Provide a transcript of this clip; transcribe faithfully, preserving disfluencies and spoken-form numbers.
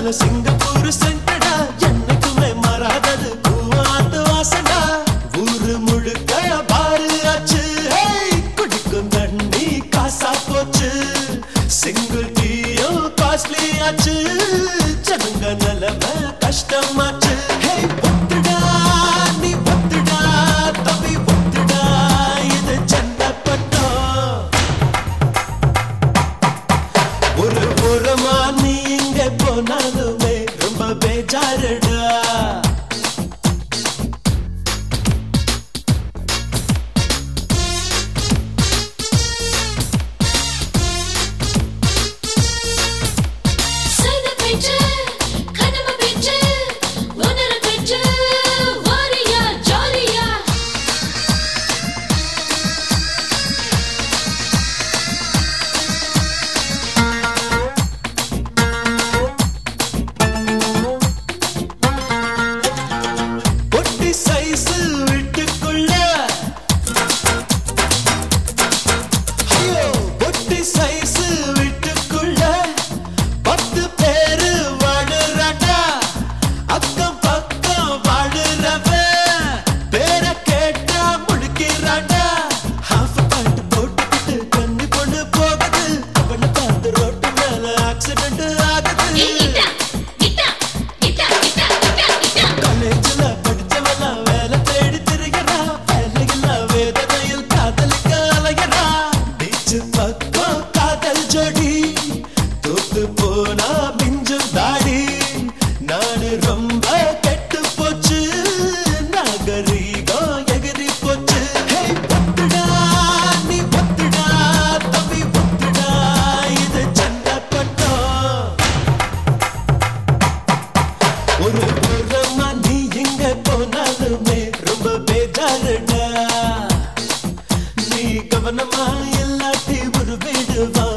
Singapore சென்றடா என்னைக்குமே மாறாதது பூவாத்து வாசனா ஊரு முழுக்க பாரு ஆச்சு குடிக்கும் தண்ணி காசா போச்சு சிங்கிள் டீயும் காஸ்ட்லி ஆச்சு ஜனங்க நிலைமை கஷ்டமாச்சு ஒத்துடா நீ ஒத்துடா தம்பி ஒத்துடா இது சென்னப்பட்டோம் ஒரு புறமா நீ இங்க போனாலுமே ரொம்ப பேஜாருடா போனா மிஞ்சும் தாடி நாடு ரொம்ப கெட்டு போச்சு நாகரீகம் எகிரி போச்சு ஒத்துடா நீ ஒத்துடா தம்பி ஒத்துடா இது சென்னப்பட்டோம் ஒரு புறமா நீ இங்க போனாலுமே ரொம்ப பேஜாருடா நீ கவனமா எல்லாத்தையும் ஒரு வீடுவா